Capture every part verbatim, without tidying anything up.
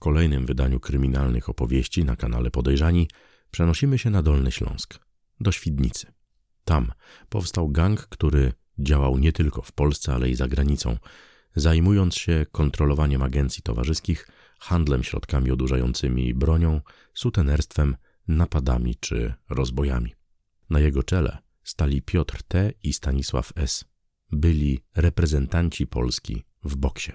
kolejnym wydaniu kryminalnych opowieści na kanale Podejrzani przenosimy się na Dolny Śląsk, do Świdnicy. Tam powstał gang, który działał nie tylko w Polsce, ale i za granicą, zajmując się kontrolowaniem agencji towarzyskich, handlem środkami odurzającymi, bronią, sutenerstwem, napadami czy rozbojami. Na jego czele stali Piotr T. i Stanisław S. Byli reprezentanci Polski w boksie.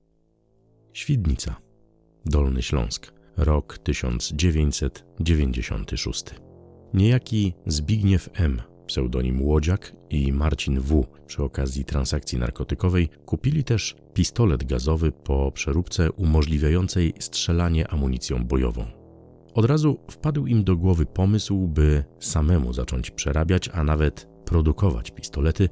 Świdnica, Dolny Śląsk, rok tysiąc dziewięćset dziewięćdziesiąty szósty. Niejaki Zbigniew M., pseudonim Łodziak, i Marcin W. przy okazji transakcji narkotykowej kupili też pistolet gazowy po przeróbce umożliwiającej strzelanie amunicją bojową. Od razu wpadł im do głowy pomysł, by samemu zacząć przerabiać, a nawet produkować pistolety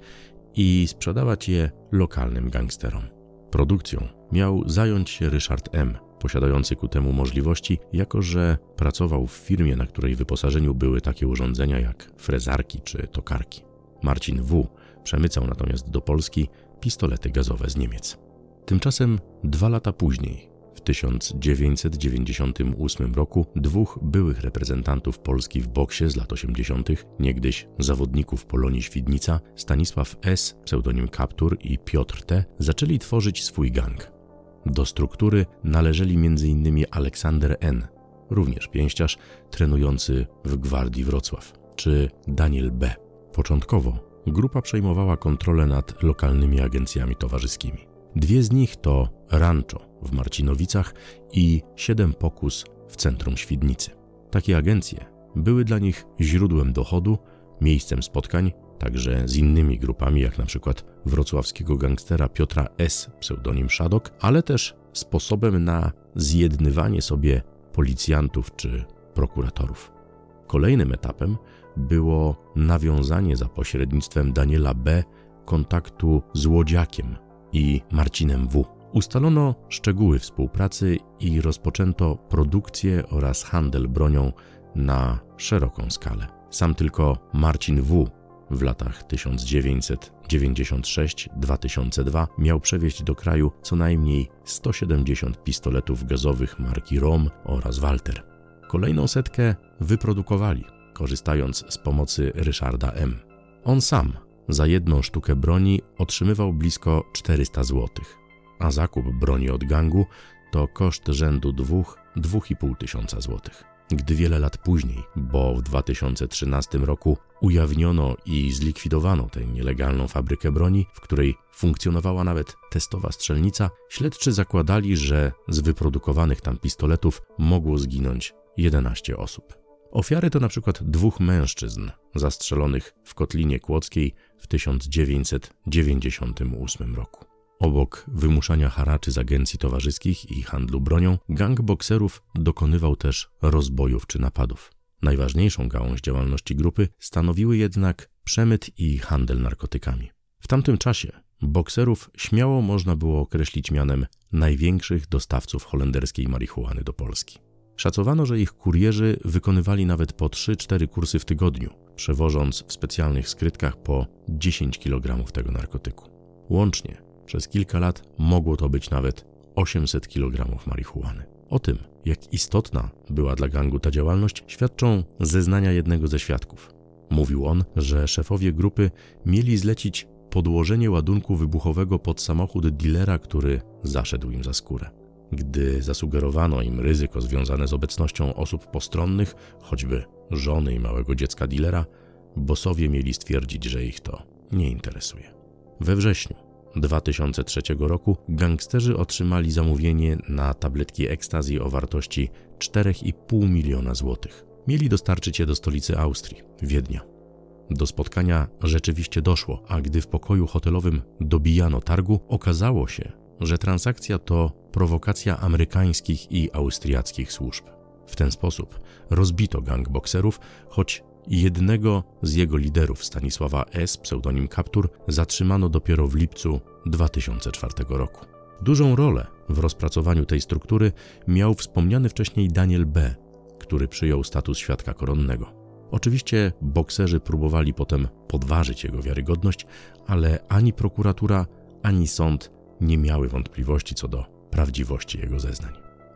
i sprzedawać je lokalnym gangsterom. Produkcją miał zająć się Ryszard M., posiadający ku temu możliwości, jako że pracował w firmie, na której wyposażeniu były takie urządzenia jak frezarki czy tokarki. Marcin W. przemycał natomiast do Polski pistolety gazowe z Niemiec. Tymczasem dwa lata później, w tysiąc dziewięćset dziewięćdziesiątym ósmym roku, dwóch byłych reprezentantów Polski w boksie z lat osiemdziesiątych, niegdyś zawodników Polonii Świdnica, Stanisław S., pseudonim Kaptur, i Piotr T., zaczęli tworzyć swój gang. Do struktury należeli między innymi Aleksander N., również pięściarz, trenujący w Gwardii Wrocław, czy Daniel B. Początkowo grupa przejmowała kontrolę nad lokalnymi agencjami towarzyskimi. Dwie z nich to Rancho w Marcinowicach i Siedem Pokus w centrum Świdnicy. Takie agencje były dla nich źródłem dochodu, miejscem spotkań, także z innymi grupami, jak na przykład wrocławskiego gangstera Piotra S., pseudonim Szadok, ale też sposobem na zjednywanie sobie policjantów czy prokuratorów. Kolejnym etapem było nawiązanie za pośrednictwem Daniela B. kontaktu z Łodziakiem i Marcinem W. Ustalono szczegóły współpracy i rozpoczęto produkcję oraz handel bronią na szeroką skalę. Sam tylko Marcin W. w latach tysiąc dziewięćset dziewięćdziesiąt sześć do dwa tysiące drugiego miał przewieźć do kraju co najmniej sto siedemdziesiąt pistoletów gazowych marki Rom oraz Walter. Kolejną setkę wyprodukowali, korzystając z pomocy Ryszarda M. On sam za jedną sztukę broni otrzymywał blisko czterysta złotych, a zakup broni od gangu to koszt rzędu dwóch do dwóch i pół tysiąca złotych. Gdy wiele lat później, bo w dwa tysiące trzynastym roku ujawniono i zlikwidowano tę nielegalną fabrykę broni, w której funkcjonowała nawet testowa strzelnica, śledczy zakładali, że z wyprodukowanych tam pistoletów mogło zginąć jedenaście osób. Ofiary to na przykład dwóch mężczyzn zastrzelonych w Kotlinie Kłodzkiej w tysiąc dziewięćset dziewięćdziesiątym ósmym roku. Obok wymuszania haraczy z agencji towarzyskich i handlu bronią, gang bokserów dokonywał też rozbojów czy napadów. Najważniejszą gałąź działalności grupy stanowiły jednak przemyt i handel narkotykami. W tamtym czasie bokserów śmiało można było określić mianem największych dostawców holenderskiej marihuany do Polski. Szacowano, że ich kurierzy wykonywali nawet po trzy cztery kursy w tygodniu, przewożąc w specjalnych skrytkach po dziesięć kilogramów tego narkotyku. Łącznie przez kilka lat mogło to być nawet osiemset kilogramów marihuany. O tym, jak istotna była dla gangu ta działalność, świadczą zeznania jednego ze świadków. Mówił on, że szefowie grupy mieli zlecić podłożenie ładunku wybuchowego pod samochód dilera, który zaszedł im za skórę. Gdy zasugerowano im ryzyko związane z obecnością osób postronnych, choćby żony i małego dziecka dilera, bossowie mieli stwierdzić, że ich to nie interesuje. We wrześniu dwa tysiące trzeciego roku gangsterzy otrzymali zamówienie na tabletki ekstazji o wartości cztery i pół miliona złotych. Mieli dostarczyć je do stolicy Austrii, Wiednia. Do spotkania rzeczywiście doszło, a gdy w pokoju hotelowym dobijano targu, okazało się, że transakcja to prowokacja amerykańskich i austriackich służb. W ten sposób rozbito gang bokserów, choć jednego z jego liderów, Stanisława S., pseudonim Kaptur, zatrzymano dopiero w lipcu dwa tysiące czwartego roku. Dużą rolę w rozpracowaniu tej struktury miał wspomniany wcześniej Daniel B., który przyjął status świadka koronnego. Oczywiście bokserzy próbowali potem podważyć jego wiarygodność, ale ani prokuratura, ani sąd nie miały wątpliwości co do prawdziwości jego zeznań.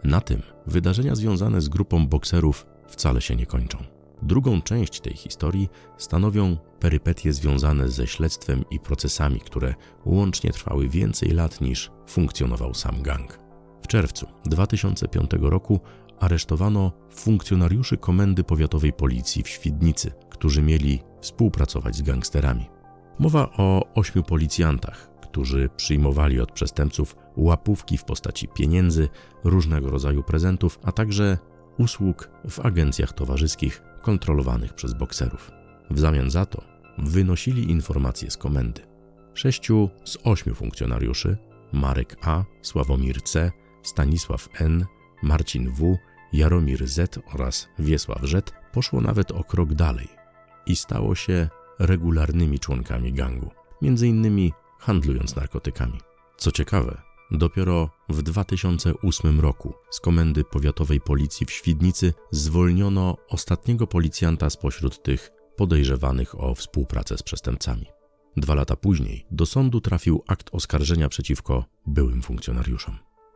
Na tym wydarzenia związane z grupą bokserów wcale się nie kończą. Drugą część tej historii stanowią perypetie związane ze śledztwem i procesami, które łącznie trwały więcej lat niż funkcjonował sam gang. W czerwcu dwa tysiące piątego roku aresztowano funkcjonariuszy Komendy Powiatowej Policji w Świdnicy, którzy mieli współpracować z gangsterami. Mowa o ośmiu policjantach, którzy przyjmowali od przestępców łapówki w postaci pieniędzy, różnego rodzaju prezentów, a także usług w agencjach towarzyskich kontrolowanych przez bokserów. W zamian za to wynosili informacje z komendy. Sześciu z ośmiu funkcjonariuszy, Marek A., Sławomir C., Stanisław N., Marcin W., Jaromir Z. oraz Wiesław Z. poszło nawet o krok dalej i stało się regularnymi członkami gangu, między innymi handlując narkotykami. Co ciekawe, dopiero w dwa tysiące ósmym roku z Komendy Powiatowej Policji w Świdnicy zwolniono ostatniego policjanta spośród tych podejrzewanych o współpracę z przestępcami. Dwa lata później do sądu trafił akt oskarżenia przeciwko byłym funkcjonariuszom.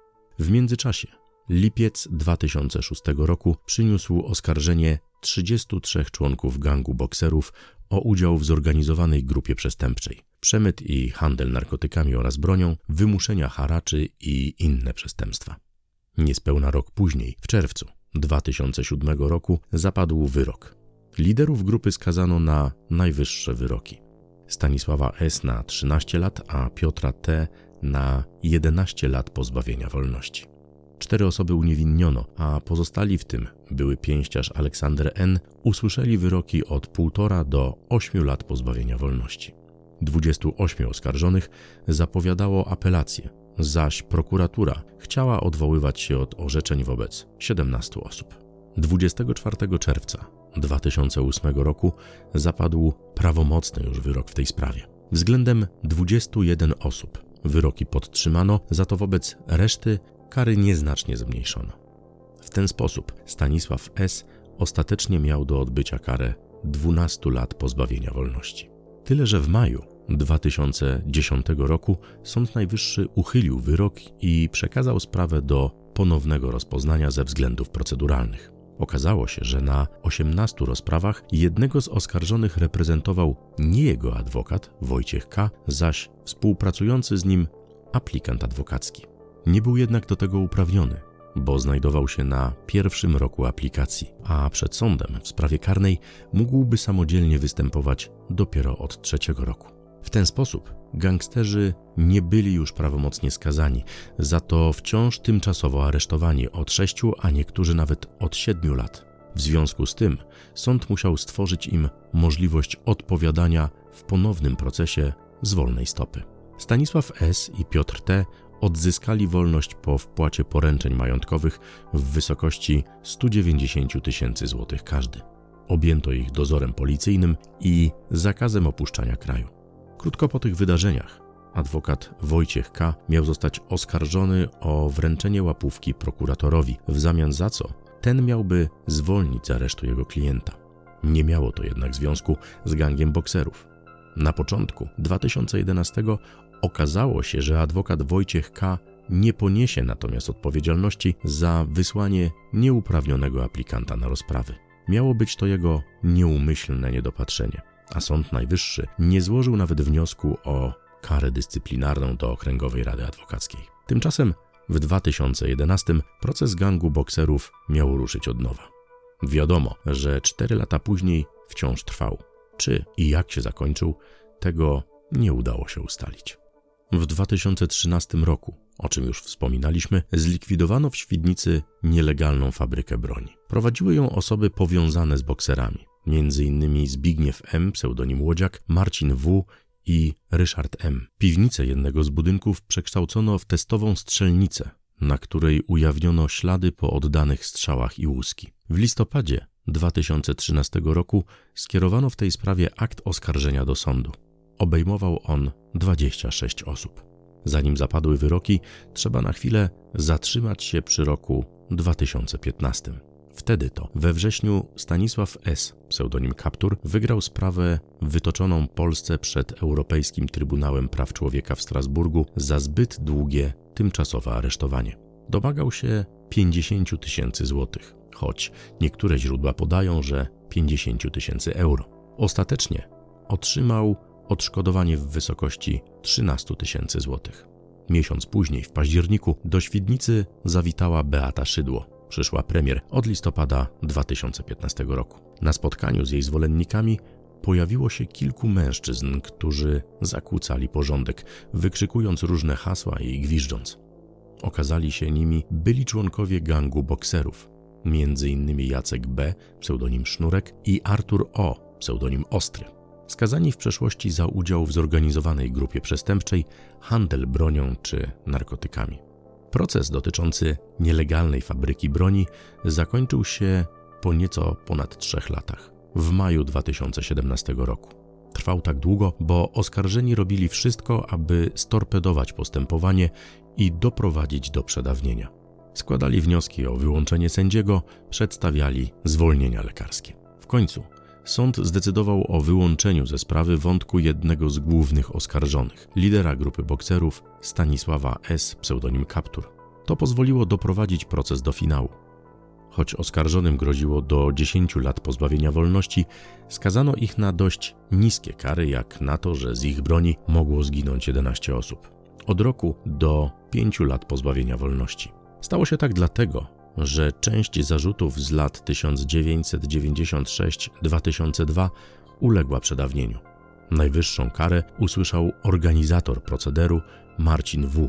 W międzyczasie lipiec dwa tysiące szóstego roku przyniósł oskarżenie trzydziestu trzech członków gangu bokserów o udział w zorganizowanej grupie przestępczej, przemyt i handel narkotykami oraz bronią, wymuszenia haraczy i inne przestępstwa. Niespełna rok później, w czerwcu dwa tysiące siódmego roku, zapadł wyrok. Liderów grupy skazano na najwyższe wyroki. Stanisława S. na trzynaście lat, a Piotra T. na jedenaście lat pozbawienia wolności. Cztery osoby uniewinniono, a pozostali, w tym były pięściarz Aleksander N., usłyszeli wyroki od półtora do ośmiu lat pozbawienia wolności. Dwudziestu ośmiu oskarżonych zapowiadało apelację, zaś prokuratura chciała odwoływać się od orzeczeń wobec siedemnastu osób. dwudziestego czwartego czerwca dwa tysiące ósmego roku zapadł prawomocny już wyrok w tej sprawie. Względem dwudziestu jeden osób wyroki podtrzymano, za to wobec reszty kary nieznacznie zmniejszono. W ten sposób Stanisław S. ostatecznie miał do odbycia karę dwunastu lat pozbawienia wolności. Tyle że w maju dwa tysiące dziesiątego roku Sąd Najwyższy uchylił wyrok i przekazał sprawę do ponownego rozpoznania ze względów proceduralnych. Okazało się, że na osiemnastu rozprawach jednego z oskarżonych reprezentował nie jego adwokat, Wojciech K., zaś współpracujący z nim aplikant adwokacki. Nie był jednak do tego uprawniony, bo znajdował się na pierwszym roku aplikacji, a przed sądem w sprawie karnej mógłby samodzielnie występować dopiero od trzeciego roku. W ten sposób gangsterzy nie byli już prawomocnie skazani, za to wciąż tymczasowo aresztowani od sześciu, a niektórzy nawet od siedmiu lat. W związku z tym sąd musiał stworzyć im możliwość odpowiadania w ponownym procesie z wolnej stopy. Stanisław S. i Piotr T. odzyskali wolność po wpłacie poręczeń majątkowych w wysokości stu dziewięćdziesięciu tysięcy złotych każdy. Objęto ich dozorem policyjnym i zakazem opuszczania kraju. Krótko po tych wydarzeniach adwokat Wojciech K. miał zostać oskarżony o wręczenie łapówki prokuratorowi, w zamian za co ten miałby zwolnić z aresztu jego klienta. Nie miało to jednak związku z gangiem bokserów. Na początku dwa tysiące jedenastego okazało się, że adwokat Wojciech K. nie poniesie natomiast odpowiedzialności za wysłanie nieuprawnionego aplikanta na rozprawy. Miało być to jego nieumyślne niedopatrzenie, a Sąd Najwyższy nie złożył nawet wniosku o karę dyscyplinarną do Okręgowej Rady Adwokackiej. Tymczasem w dwa tysiące jedenastym proces gangu bokserów miał ruszyć od nowa. Wiadomo, że cztery lata później wciąż trwał. Czy i jak się zakończył, tego nie udało się ustalić. W dwa tysiące trzynastym roku, o czym już wspominaliśmy, zlikwidowano w Świdnicy nielegalną fabrykę broni. Prowadziły ją osoby powiązane z bokserami, między innymi Zbigniew M., pseudonim Łodziak, Marcin W. i Ryszard M. Piwnicę jednego z budynków przekształcono w testową strzelnicę, na której ujawniono ślady po oddanych strzałach i łuski. W listopadzie dwa tysiące trzynastego roku skierowano w tej sprawie akt oskarżenia do sądu. Obejmował on dwadzieścia sześć osób. Zanim zapadły wyroki, trzeba na chwilę zatrzymać się przy roku dwa tysiące piętnastym. Wtedy to we wrześniu Stanisław S., pseudonim Kaptur, wygrał sprawę wytoczoną Polsce przed Europejskim Trybunałem Praw Człowieka w Strasburgu za zbyt długie, tymczasowe aresztowanie. domagał się pięćdziesiąt tysięcy złotych, choć niektóre źródła podają, że pięćdziesiąt tysięcy euro. Ostatecznie otrzymał odszkodowanie w wysokości trzynaście tysięcy złotych. Miesiąc później, w październiku, do Świdnicy zawitała Beata Szydło, przyszła premier od listopada dwa tysiące piętnastego roku. Na spotkaniu z jej zwolennikami pojawiło się kilku mężczyzn, którzy zakłócali porządek, wykrzykując różne hasła i gwiżdżąc. Okazali się nimi byli członkowie gangu bokserów, między innymi Jacek B., pseudonim Sznurek, i Artur O., pseudonim Ostry. Skazani w przeszłości za udział w zorganizowanej grupie przestępczej, handel bronią czy narkotykami. Proces dotyczący nielegalnej fabryki broni zakończył się po nieco ponad trzech latach, w maju dwa tysiące siedemnastego roku. Trwał tak długo, bo oskarżeni robili wszystko, aby storpedować postępowanie i doprowadzić do przedawnienia. Składali wnioski o wyłączenie sędziego, przedstawiali zwolnienia lekarskie. W końcu sąd zdecydował o wyłączeniu ze sprawy wątku jednego z głównych oskarżonych, lidera grupy bokserów Stanisława S., pseudonim Kaptur. To pozwoliło doprowadzić proces do finału. Choć oskarżonym groziło do dziesięciu lat pozbawienia wolności, skazano ich na dość niskie kary, jak na to, że z ich broni mogło zginąć jedenaście osób. Od roku do pięciu lat pozbawienia wolności. Stało się tak dlatego, że część zarzutów z lat tysiąc dziewięćset dziewięćdziesiąt sześć do dwa tysiące drugiego uległa przedawnieniu. Najwyższą karę usłyszał organizator procederu Marcin W.,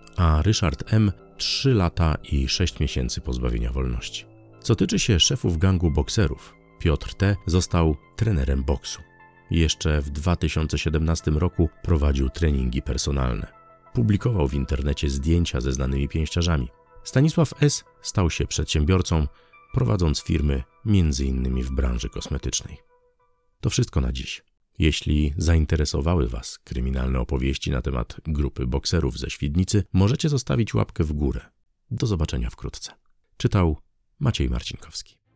a Ryszard M. trzy lata i sześć miesięcy pozbawienia wolności. Co tyczy się szefów gangu bokserów, Piotr T. został trenerem boksu. Jeszcze w dwa tysiące siedemnastym roku prowadził treningi personalne. Publikował w internecie zdjęcia ze znanymi pięściarzami. Stanisław S. stał się przedsiębiorcą, prowadząc firmy między innymi w branży kosmetycznej. To wszystko na dziś. Jeśli zainteresowały Was kryminalne opowieści na temat grupy bokserów ze Świdnicy, możecie zostawić łapkę w górę. Do zobaczenia wkrótce. Czytał Maciej Marcinkowski.